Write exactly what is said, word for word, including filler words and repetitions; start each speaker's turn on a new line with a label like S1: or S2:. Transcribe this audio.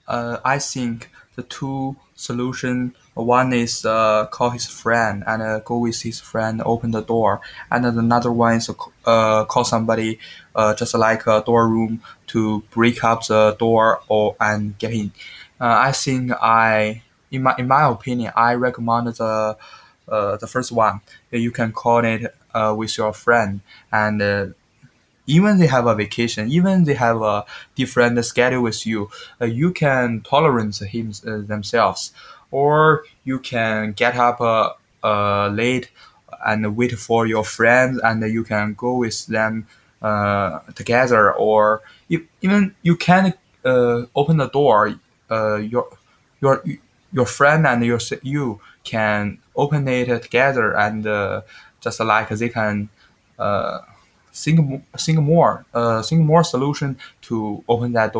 S1: uh, I think the two solution. One is uh, call his friend and uh, go with his friend, open the door, and then another one is uh, call somebody, uh, just like a door room to break up the door or and get in. Uh, I think I, in my in my opinion, I recommend the uh, the first one. You can call it uh, with your friend and. Uh, even they have a vacation, even they have a different schedule with you, uh, you can tolerate him uh, themselves, or you can get up uh, uh, late and wait for your friends, and you can go with them uh, together, or you, even you can uh, open the door. Uh, your your your friend and your you can open it together, and uh, just like they can. Uh, think think more uh think more solution to open that door.